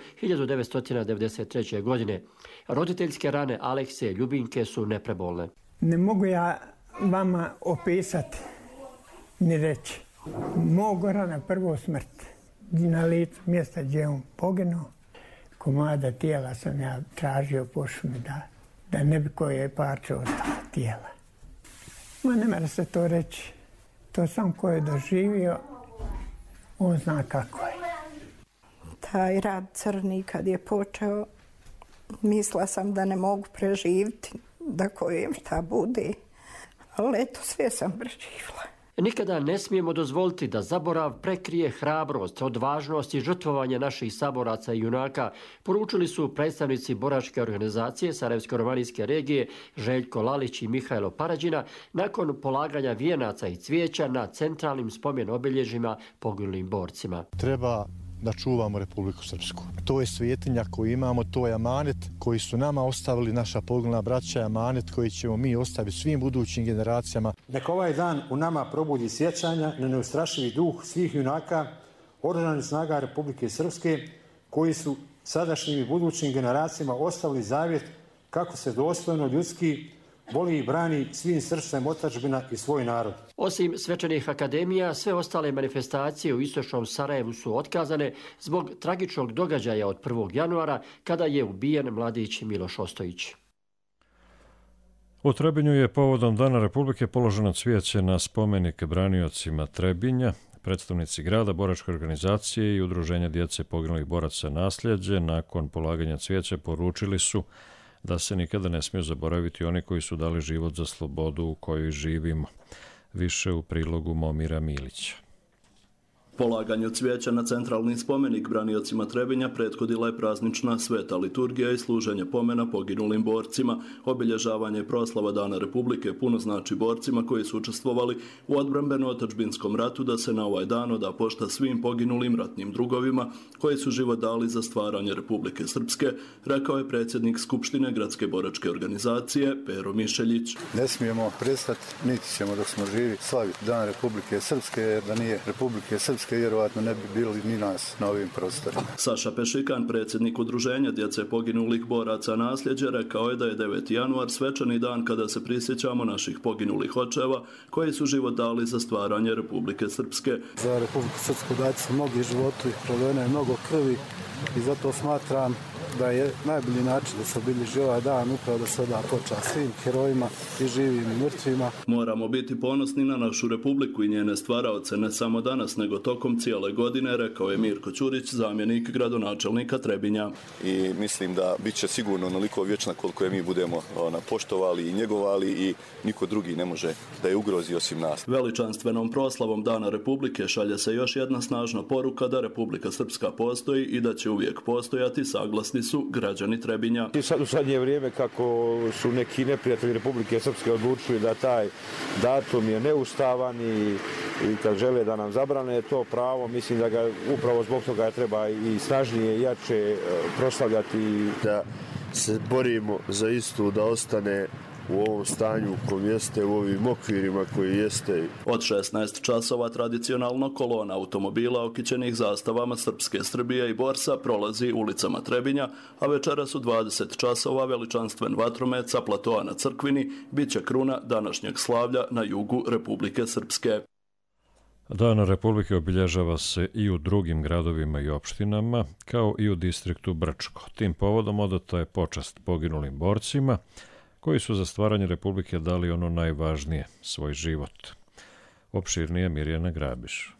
1993. godine. Roditeljske rane Alekse i Ljubinke su neprebolne. Ne mogu ja vama opisati ni reći. Mog Gorana prvo smrt na licu mjesta gdje je on poginuo. Komada tijela sam ja tražio po šumi da ne bi koje parče ostalo tijela. Ma ne mora se to reći. To sam ko je doživio, on zna kako je. Taj rad crni kad je počeo, mislila sam da ne mogu preživiti, da kojem šta bude. Ali eto, sve sam preživjela. Nikada ne smijemo dozvoliti da zaborav prekrije hrabrost, odvažnost i žrtvovanje naših saboraca i junaka, poručili su predstavnici boračke organizacije Sarajevsko-Romanijske regije Željko Lalić i Mihajlo Parađina nakon polaganja vijenaca i cvijeća na centralnim spomen obilježjima poginulim borcima. Treba da čuvamo Republiku Srpsku. To je svetinja koju imamo, to je amanet koji su nama ostavili naša poginula braća, amanet koji ćemo mi ostaviti svim budućim generacijama. Neka ovaj dan u nama probudi sjećanja na neustrašivi duh svih junaka oružanih snaga Republike Srpske koji su sadašnjim i budućim generacijama ostavili zavjet kako se dostojno ljudski voli i brani svim srcem otadžbina i svoj narod. Osim svečanih akademija, sve ostale manifestacije u istočnom Sarajevu su otkazane zbog tragičnog događaja od 1. januara kada je ubijen mladić Miloš Ostojić. U Trebinju je povodom Dana Republike položeno cvijeće na spomenik braniocima Trebinja. Predstavnici grada, boračke organizacije i udruženja djece poginulih boraca Nasljeđe nakon polaganja cvijeća poručili su da se nikada ne smiju zaboraviti oni koji su dali život za slobodu u kojoj živimo. Više u prilogu Momira Milića. Polaganju cvijeća na centralni spomenik braniocima Trebinja prethodila je praznična sveta liturgija i služenje pomena poginulim borcima. Obilježavanje i proslava Dana Republike puno znači borcima koji su učestvovali u odbrambeno-otadžbinskom ratu da se na ovaj dan oda pošta svim poginulim ratnim drugovima koji su život dali za stvaranje Republike Srpske, rekao je predsjednik Skupštine Gradske boračke organizacije Pero Mišeljić. Ne smijemo prestati, niti ćemo dok smo živi slaviti Dan Republike Srpske, jer da nije Republike Srpske vjerovatno ne bi bili ni nas na ovim prostorima. Saša Pešikan, predsjednik udruženja djece poginulih boraca Nasljeđe, rekao je da je 9. januar svečani dan kada se prisjećamo naših poginulih očeva koji su život dali za stvaranje Republike Srpske. Za Republiku Srpsku dati su mnogi životi, proliveno je mnogo krvi i zato smatram da je najbolji način da se obilježi ovaj dan upravo da se oda počast svim herojima i živim i mrtvima. Moramo biti ponosni na našu Republiku i njene stvaraoce ne samo danas nego tokom cijele godine, rekao je Mirko Ćurić, zamjenik gradonačelnika Trebinja. I mislim da bit će sigurno onoliko vječna koliko je mi budemo poštovali i njegovali i niko drugi ne može da je ugrozi osim nas. Veličanstvenom proslavom Dana Republike šalje se još jedna snažna poruka da Republika Srpska postoji i da će uvijek postojati, saglasni su građani Trebinja. I sad u zadnje vrijeme kako su neki neprijatelji Republike Srpske odlučili da taj datum je neustavan i kad žele da nam zabrane to pravo, mislim da ga upravo zbog toga treba i snažnije i jače proslavljati. Da se borimo za istu da ostane u ovom stanju u kojem jeste, u ovim okvirima koji jeste. Od 16 časova tradicionalno kolona automobila okićenih zastavama Srpske Srbije i Borsa prolazi ulicama Trebinja, a večeras u 20 časova veličanstven vatromet sa platoa na Crkvini bit će kruna današnjeg slavlja na jugu Republike Srpske. Dan Republike obilježava se i u drugim gradovima i opštinama, kao i u distriktu Brčko. Tim povodom odata je počast poginulim borcima, koji su za stvaranje Republike dali ono najvažnije, svoj život. Opširnije Mirjana Grabiš.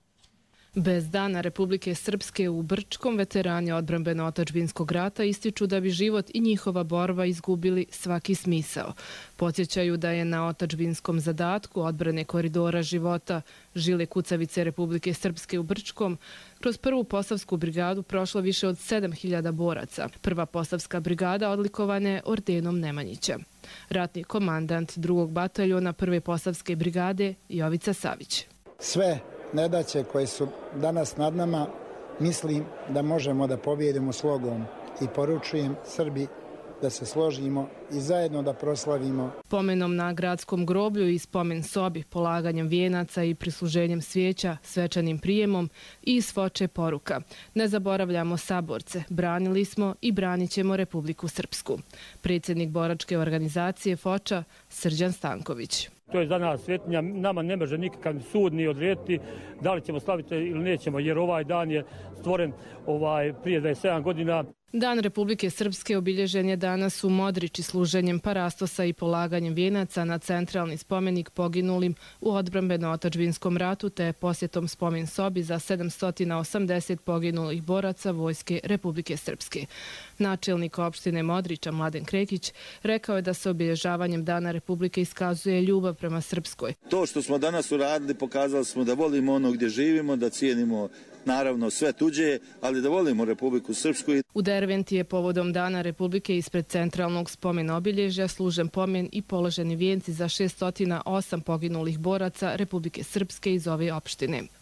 Bez Dana Republike Srpske u Brčkom veterani odbrambeno-otadžbinskog rata ističu da bi život i njihova borba izgubili svaki smisao. Podsjećaju da je na otadžbinskom zadatku odbrane koridora života žile kucavice Republike Srpske u Brčkom kroz prvu posavsku brigadu prošlo više od 7000 boraca. Prva posavska brigada odlikovana je ordenom Nemanjića. Ratni komandant 2. bataljona prve posavske brigade Jovica Savić. Sve nedaće koje su danas nad nama, mislim da možemo da pobjedimo slogom i poručujem Srbi da se složimo i zajedno da proslavimo. Pomenom na gradskom groblju i spomen sobi, polaganjem vijenaca i prisluženjem svijeća, svečanim prijemom i iz Foče poruka. Ne zaboravljamo saborce, branili smo i branit ćemo Republiku Srpsku. Predsjednik boračke organizacije Foča Srđan Stanković. To je za nas svetinja, nama ne može nikakav sud ni odrediti da li ćemo slaviti ili nećemo, jer ovaj dan je stvoren prije 27 godina. Dan Republike Srpske obilježen je danas u Modriči služenjem parastosa i polaganjem vijenaca na centralni spomenik poginulim u odbrambeno-otadžbinskom ratu te posjetom spomen sobi za 780 poginulih boraca Vojske Republike Srpske. Načelnik opštine Modriča Mladen Krekić rekao je da se obilježavanjem Dana Republike iskazuje ljubav prema Srpskoj. To što smo danas uradili, pokazali smo da volimo ono gdje živimo, da cijenimo naravno sve tuđe, ali da volimo Republiku Srpsku. U Derventi je povodom Dana Republike ispred centralnog spomen obilježja služen pomen i položeni vijenci za 608 poginulih boraca Republike Srpske iz ove opštine.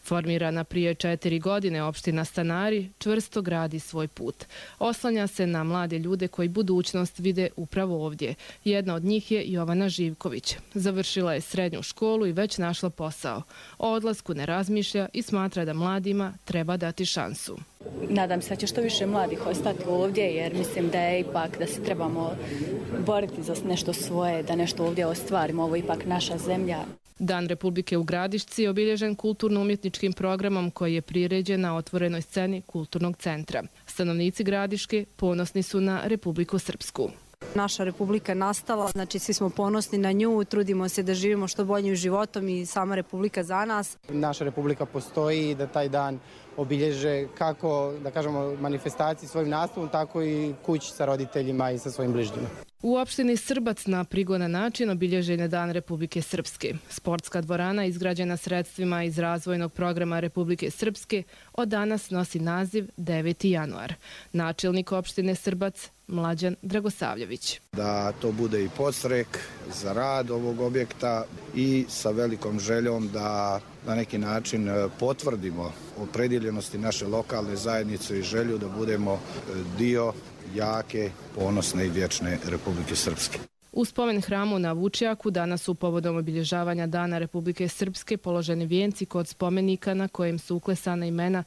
Formirana prije 4 godine, opština Stanari čvrsto gradi svoj put. Oslanja se na mlade ljude koji budućnost vide upravo ovdje. Jedna od njih je Jovana Živković. Završila je srednju školu i već našla posao. O odlasku ne razmišlja i smatra da mladima treba dati šansu. Nadam se da će što više mladih ostati ovdje, jer mislim da je ipak da se trebamo boriti za nešto svoje, da nešto ovdje ostvarimo. Ovo je ipak naša zemlja. Dan Republike u Gradišci je obilježen kulturno-umjetničkim programom koji je priređen na otvorenoj sceni Kulturnog centra. Stanovnici Gradiške ponosni su na Republiku Srpsku. Naša republika je nastala, znači svi smo ponosni na nju, trudimo se da živimo što boljim životom i sama republika za nas. Naša republika postoji i da taj dan obilježe kako, da kažemo, manifestaciji svojim nastavom, tako i kući sa roditeljima i sa svojim bližnjima. U opštini Srbac na prigodan način obilježen je Dan Republike Srpske. Sportska dvorana izgrađena sredstvima iz razvojnog programa Republike Srpske od danas nosi naziv 9. januar. Načelnik opštine Srbac Mlađan Dragosavljević. Da to bude i podstrek za rad ovog objekta i sa velikom željom da na neki način potvrdimo opredjeljenosti naše lokalne zajednice i želju da budemo dio jake, ponosne i vječne Republike Srpske. U spomen hramu na Vučjaku danas su povodom obilježavanja Dana Republike Srpske položeni vijenci kod spomenika na kojem su uklesana imena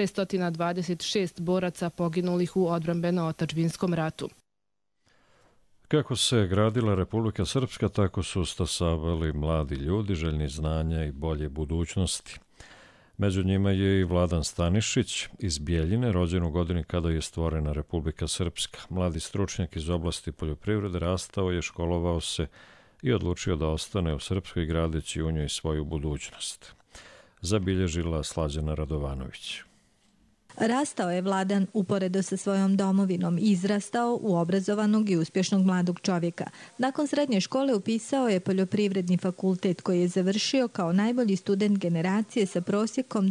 626 boraca poginulih u odbrambeno-otadžbinskom ratu. Kako se gradila Republika Srpska, tako su stasavali mladi ljudi željni znanja i bolje budućnosti. Među njima je i Vladan Stanišić iz Bijeljine, rođen u godini kada je stvorena Republika Srpska. Mladi stručnjak iz oblasti poljoprivrede rastao je, školovao se i odlučio da ostane u Srpskoj gradeći u njoj svoju budućnost. Zabilježila Slađana Radovanović. Rastao je Vladan uporedo sa svojom domovinom i izrastao u obrazovanog i uspješnog mladog čovjeka. Nakon srednje škole upisao je poljoprivredni fakultet koji je završio kao najbolji student generacije sa prosjekom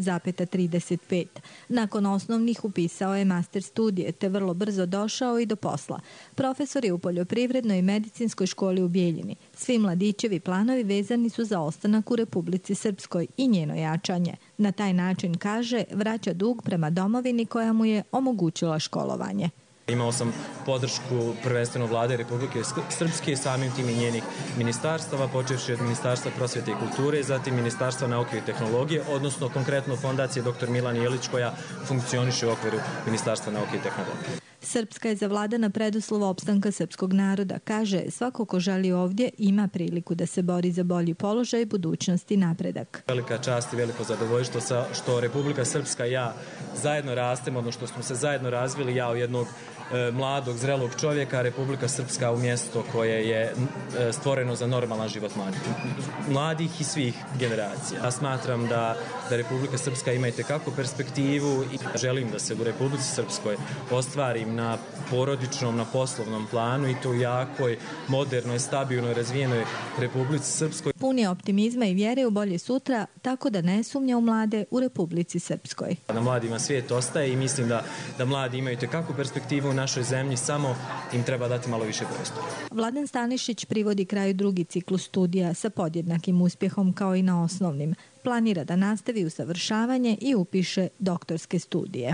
9,35. Nakon osnovnih upisao je master studije te vrlo brzo došao i do posla. Profesor je u poljoprivrednoj i medicinskoj školi u Bijeljini. Svi mladićevi planovi vezani su za ostanak u Republici Srpskoj i njeno jačanje. Na taj način, kaže, vraća dug prema domovini koja mu je omogućila školovanje. Imao sam podršku prvenstveno vlade Republike Srpske, samim tim i njenih ministarstava, počevši od Ministarstva prosvjete i kulture, zatim Ministarstva nauke i tehnologije, odnosno konkretno fondacije dr. Milan Jelić koja funkcioniše u okviru Ministarstva nauke i tehnologije. Srpska je za Vladana preduslov opstanka srpskog naroda. Kaže, svako ko želi ovdje ima priliku da se bori za bolji položaj, budućnost i napredak. Velika čast i veliko zadovoljstvo što Republika Srpska i ja zajedno rastemo, odnosno što smo se zajedno razvili, ja od jednog mladog, zrelog čovjeka, Republika Srpska u mjesto koje je stvoreno za normalan život mladih i svih generacija. Ja smatram da Republika Srpska ima itekakvu perspektivu i želim da se u Republici Srpskoj ostvarim na porodičnom, na poslovnom planu i to u jakoj, modernoj, stabilnoj, razvijenoj Republici Srpskoj. Pun je optimizma i vjere u bolje sutra, tako da ne sumnja u mlade u Republici Srpskoj. Na mladima svijet ostaje i mislim da mladi imaju itekakvu perspektivu u našoj zemlji, samo im treba dati malo više prostora. Vladan Stanišić privodi kraju drugi ciklus studija sa podjednakim uspjehom kao i na osnovnim. Planira da nastavi usavršavanje i upiše doktorske studije.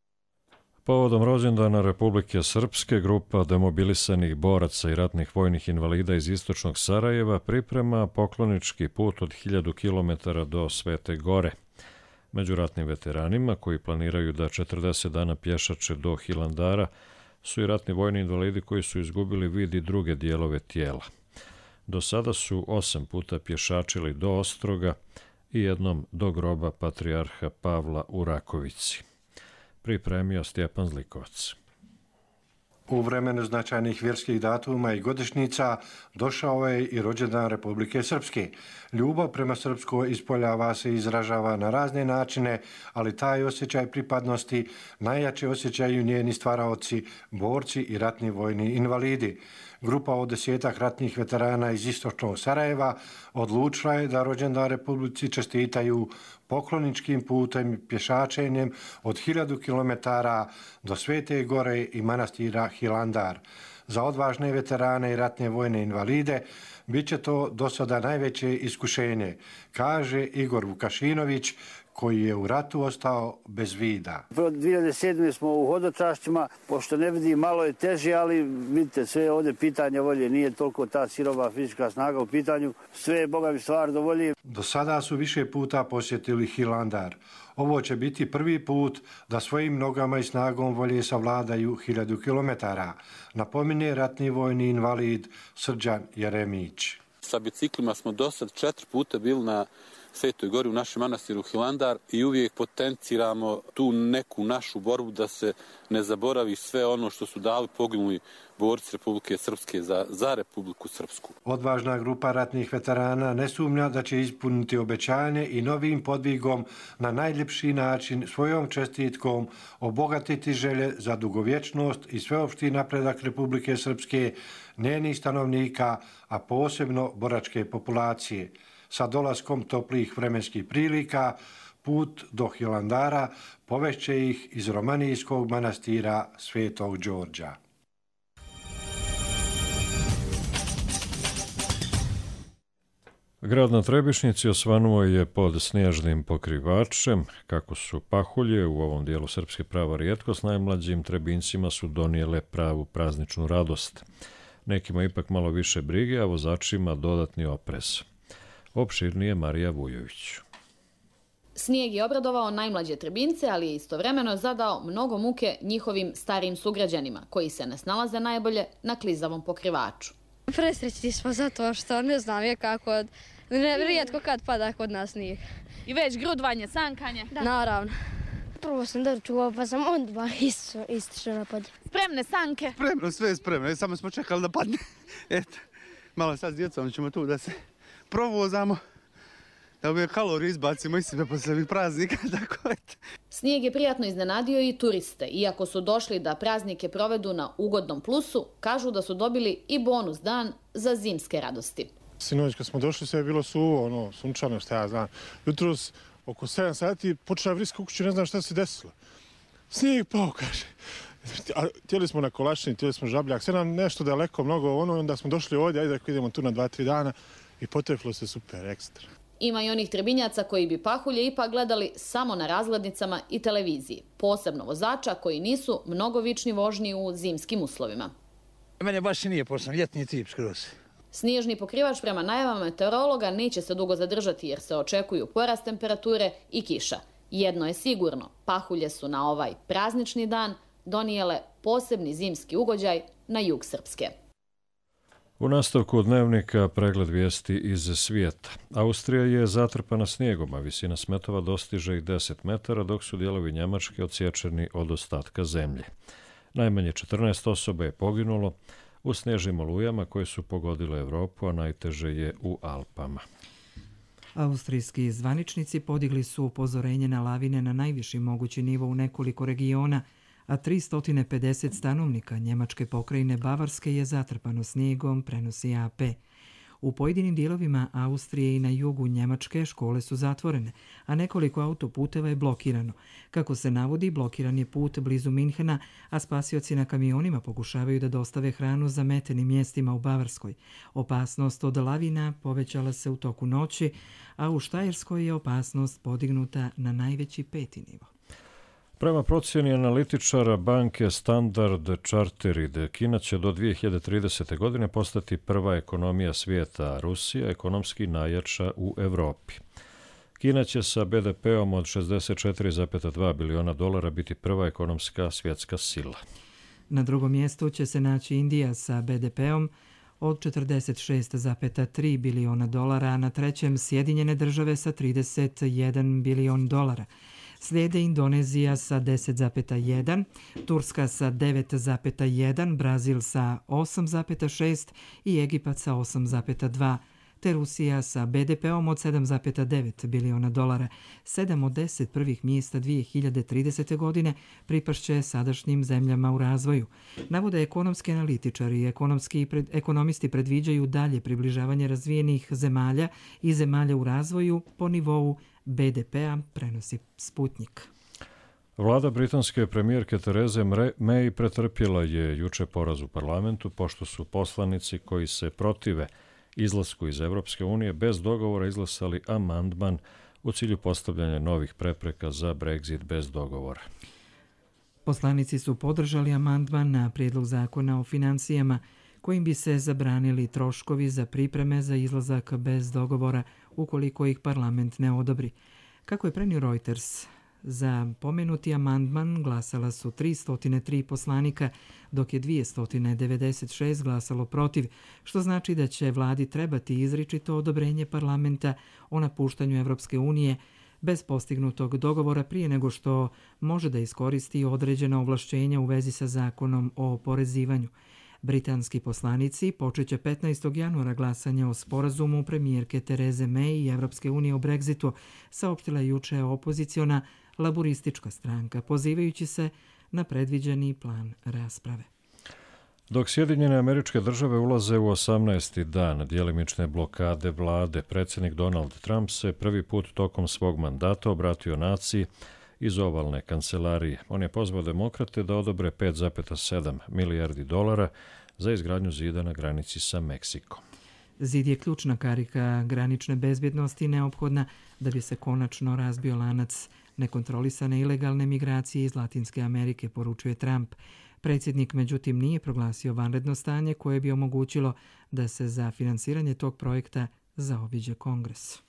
Povodom rođendana Republike Srpske, grupa demobilisanih boraca i ratnih vojnih invalida iz istočnog Sarajeva priprema poklonički put od 1000 km do Svete Gore. Među ratnim veteranima koji planiraju da 40 dana pješače do Hilandara su i ratni vojni invalidi koji su izgubili vid i druge dijelove tijela. Do sada su 8 puta pješačili do Ostroga i jednom do groba patrijarha Pavla u Rakovici. Pripremio Stjepan Zlikovac. U vremenu značajnih vjerskih datuma i godišnjica došao je i rođendan Republike Srpske. Ljubav prema Srpskoj ispoljava se i izražava na razne načine, ali taj osjećaj pripadnosti najjače osjećaju njeni stvaraoci, borci i ratni vojni invalidi. Grupa od 10 ratnih veterana iz istočnog Sarajeva odlučila je da rođendan Republici čestitaju pokloničkim putem i pješačenjem od 1000 km do Svete Gore i manastira Hilandar. Za odvažne veterane i ratne vojne invalide bit će to do sada najveće iskušenje, kaže Igor Vukašinović, koji je u ratu ostao bez vida. Od 2007. smo u hodočašćima, pošto ne vidim, malo je teže, ali vidite, sve je ovdje pitanje volje, nije toliko ta sirova fizička snaga u pitanju, sve je Boga mi stvar do volje. Do sada su više puta posjetili Hilandar. Ovo će biti prvi put da svojim nogama i snagom volje savladaju 1000 kilometara, napominje ratni vojni invalid Srđan Jeremić. Sa biciklima smo do sad 4 puta bili na Svetoj gori u našem manastiru Hilandar i uvijek potenciramo tu neku našu borbu da se ne zaboravi sve ono što su dali poginuli borci Republike Srpske za Republiku Srpsku. Odvažna grupa ratnih veterana ne sumnja da će ispuniti obećanje i novim podvigom na najljepši način svojom čestitkom obogatiti želje za dugovječnost i sveopšti napredak Republike Srpske, njenih stanovnika, a posebno boračke populacije. Sa dolaskom toplih vremenskih prilika, put do Hilandara povešće ih iz romanijskog manastira Svetog Đorđa. Grad na Trebišnjici osvanuo je pod snježnim pokrivačem. Kako su pahulje u ovom dijelu Srpske prava rijetkost, najmlađim Trebincima su donijele pravu prazničnu radost. Nekima ipak malo više brige, a vozačima dodatni oprez. Opširnije Marija Vujović. Snijeg je obradovao najmlađe Trebince, ali je istovremeno zadao mnogo muke njihovim starijim sugrađanima, koji se ne snalaze najbolje na klizavom pokrivaču. Presrećni smo zato što ne znam je kako, rijetko kad pada kod nas snijeg. I već grudvanje, sankanje? Da. Naravno. Prvo sam dočuvao pa sam onda istišao na pod. Spremne sanke? Spremno, sve je spremno, samo smo čekali da padne. Eto, malo sad s djecom ćemo tu da se provozamo, da ove kalorije izbacimo iz sebe posle ovih praznika, tako eto. Snijeg je prijatno iznenadio i turiste. Iako su došli da praznike provedu na ugodnom plusu, kažu da su dobili i bonus dan za zimske radosti. Sinoć kad smo došli sve je bilo suvo, sunčano, šta ja znam. Jutros oko 7 sati počela vriska u kuću, ne znam šta se desilo. Snijeg pao, kaže. A htjeli smo na Kolašini, htjeli smo Žabljak, sve nam nešto daleko, mnogo onda smo došli ovdje, ajde ako idemo tu na 2-3 dana i poteplo se super, ekstra. Ima i onih Trebinjaca koji bi pahulje ipak gledali samo na razglednicama i televiziji, posebno vozača koji nisu mnogovični vožnji u zimskim uslovima. Mene baš i nije poslan, ljetni tip skroz. Snježni pokrivač prema najavama meteorologa neće se dugo zadržati jer se očekuju porast temperature i kiša. Jedno je sigurno, pahulje su na ovaj praznični dan donijele posebni zimski ugođaj na jug Srpske. U nastavku dnevnika pregled vijesti iz svijeta. Austrija je zatrpana snijegom, a visina smetova dostiže i 10 metara, dok su dijelovi Njemačke odsječeni od ostatka zemlje. Najmanje 14 osoba je poginulo u snježnim olujama koje su pogodile Evropu, a najteže je u Alpama. Austrijski zvaničnici podigli su upozorenje na lavine na najviši mogući nivo u nekoliko regiona, a 350 stanovnika njemačke pokrajine Bavarske je zatrpano snijegom, prenosi AP. U pojedinim dijelovima Austrije i na jugu Njemačke škole su zatvorene, a nekoliko autoputeva je blokirano. Kako se navodi, blokiran je put blizu Minhena, a spasioci na kamionima pokušavaju da dostave hranu zametenim mjestima u Bavarskoj. Opasnost od lavina povećala se u toku noći, a u Štajerskoj je opasnost podignuta na najveći 5. nivo. Prema procjeni analitičara banke Standard Chartered, Kina će do 2030. godine postati prva ekonomija svijeta, a Rusija ekonomski najjača u Evropi. Kina će sa BDP-om od $64,2 biliona biti prva ekonomska svjetska sila. Na drugom mjestu će se naći Indija sa BDP-om od $46,3 biliona, a na trećem Sjedinjene države sa $31 bilion. Slijede Indonezija sa 10,1, Turska sa 9,1, Brazil sa 8,6 i Egipat sa 8,2, te Rusija sa BDP-om od $7,9 biliona. 7 od 10 prvih mjesta 2030. godine pripašće sadašnjim zemljama u razvoju. Navode ekonomski analitičari i ekonomisti predviđaju dalje približavanje razvijenih zemalja i zemalja u razvoju po nivou BDP-a, prenosi Sputnik. Vlada britanske premijerke Tereze May pretrpjela je juče poraz u parlamentu pošto su poslanici koji se protive izlasku iz Evropske unije bez dogovora izglasali amandman u cilju postavljanja novih prepreka za Brexit bez dogovora. Poslanici su podržali amandman na prijedlog zakona o financijama kojim bi se zabranili troškovi za pripreme za izlazak bez dogovora ukoliko ih parlament ne odobri. Kako je prenio Reuters, za pomenuti amandman glasala su 303 poslanika, dok je 296 glasalo protiv, što znači da će vladi trebati izričito odobrenje parlamenta o napuštanju Evropske unije bez postignutog dogovora prije nego što može da iskoristi određena ovlašćenja u vezi sa zakonom o oporezivanju. Britanski poslanici počeće 15. januara glasanje o sporazumu premijerke Tereze May i Evropske unije o Brexitu, saopštila juče opoziciona laburistička stranka, pozivajući se na predviđeni plan rasprave. Dok Sjedinjene Američke Države ulaze u 18. dan djelimične blokade vlade, predsjednik Donald Trump se prvi put tokom svog mandata obratio naciji iz ovalne kancelarije. On je pozvao demokrate da odobre 5,7 milijardi dolara za izgradnju zida na granici sa Meksikom. Zid je ključna karika granične bezbjednosti neophodna da bi se konačno razbio lanac nekontrolisane ilegalne migracije iz Latinske Amerike, poručuje Trump. Predsjednik, međutim, nije proglasio vanredno stanje koje bi omogućilo da se za finansiranje tog projekta zaobiđe Kongres.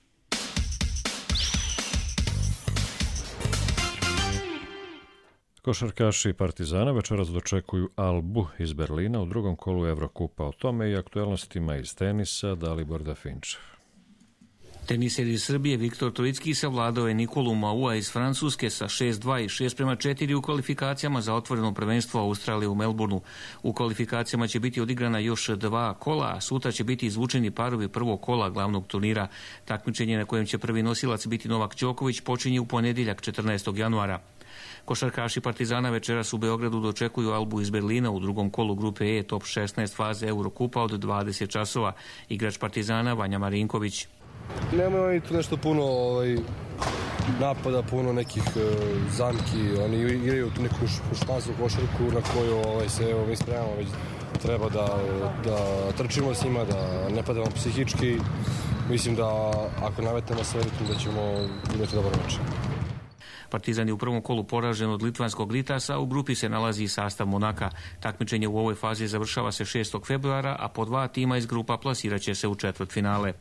Košarkaši Partizana večeras dočekuju Albu iz Berlina u drugom kolu Evrokupa. O tome i aktualnostima iz tenisa Dalibor Dafinčev. Teniser iz Srbije Viktor Trojicki savladao je Nikolu Maua iz Francuske sa 6-2 i 6:4 u kvalifikacijama za otvoreno prvenstvo Australije u Melbourneu. U kvalifikacijama će biti odigrana još 2 kola, a sutra će biti izvučeni parovi prvog kola glavnog turnira. Takmičenje na kojem će prvi nosilac biti Novak Đoković počinje u ponedjeljak 14. januara. Košarkaši Partizana večeras u Beogradu dočekuju Albu iz Berlina u drugom kolu grupe E top 16 faze Eurokupa od 20 časova. Igrač Partizana Vanja Marinković. Nemaju oni tu nešto puno napada, puno nekih zamki. Oni igraju tu neku špansku košarku na koju se mi spremamo. Već treba da trčimo s njima, da ne padamo psihički. Mislim da ako navetnemo sve ritam da ćemo imati dobar meč. Partizan je u prvom kolu poražen od litvanskog Litasa, u grupi se nalazi i sastav Monaka. Takmičenje u ovoj fazi završava se 6. februara, a po 2 tima iz grupa plasiraće se u četvrtfinale.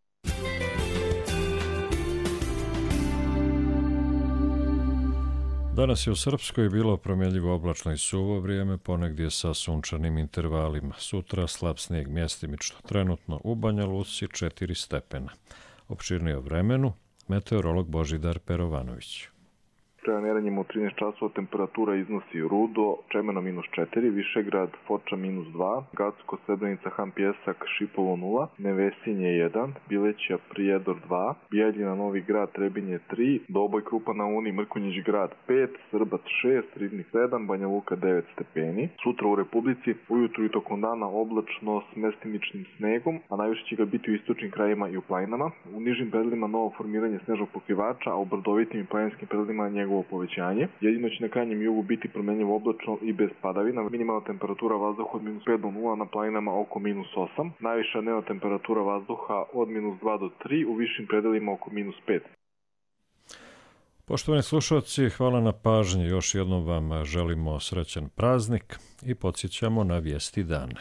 Danas je u Srpskoj bilo promjenljivo oblačno i suvo vrijeme, ponegdje sa sunčanim intervalima. Sutra slab snijeg mjestimično. Trenutno u Banja Luci 4 stepena. Opširnije o vremenu, meteorolog Božidar Perovanović. Prema mjerenjima u 13 časova temperatura iznosi Rudo, Čemena -4, Višegrad, Foča -2, Gacko, Srebrenica, Han Pjesak, Šipovo 0, Nevesinje 1, Bileća, Prijedor 2, Bijeljina, Novi Grad, Trebinje 3, Doboj, Krupa na Uni, Mrkonjić Grad 5, Srbac 6, Ribnik 7, Banja Luka 9 stepeni. Sutra u Republici ujutru i tokom dana oblačno s mestimičnim snegom, a najviše će ga biti u istočnim krajima i u planinama. U nižim predjelima novo formiranje snežnog pokrivača, a u brdovitim i planinskim predjelima njegovo povećanje. Jedino će na krajnjem jugu biti promjenjivo oblačno i bez padavina. Minimalna temperatura vazduha od -5 do 0, na planinama oko -8. Najviša dnevna temperatura vazduha od -2 do 3, u višim predelima oko -5. Poštovani slušalci, hvala na pažnji. Još jednom vam želimo srećan praznik i podsjećamo na vijesti dana.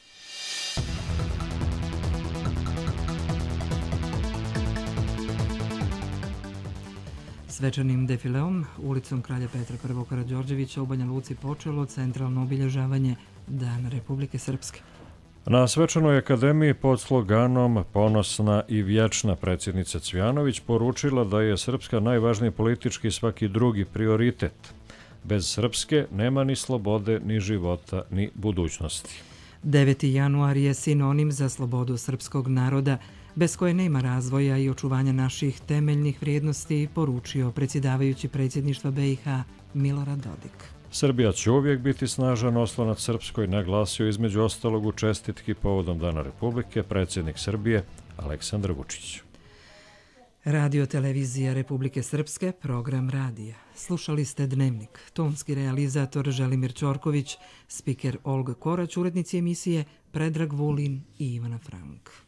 Svečanim defileom ulicom Kralja Petra I. Karađorđevića u Banja Luci počelo centralno obilježavanje Dana Republike Srpske. Na svečanoj akademiji pod sloganom Ponosna i vječna predsjednica Cvjanović poručila da je Srpska najvažniji politički i svaki drugi prioritet. Bez Srpske nema ni slobode, ni života, ni budućnosti. 9. januar je sinonim za slobodu srpskog naroda, bez koje nema razvoja i očuvanja naših temeljnih vrijednosti, poručio predsjedavajući predsjedništva BiH Milorad Dodik. Srbija će uvijek biti snažan oslonac Srpskoj, naglasio između ostalog u čestitki povodom Dana Republike predsjednik Srbije Aleksandar Vučić. Radio televizija Republike Srpske, program radija. Slušali ste Dnevnik, tonski realizator Želimir Ćorković, spiker Olga Korać, urednici emisije Predrag Vulin i Ivana Frank.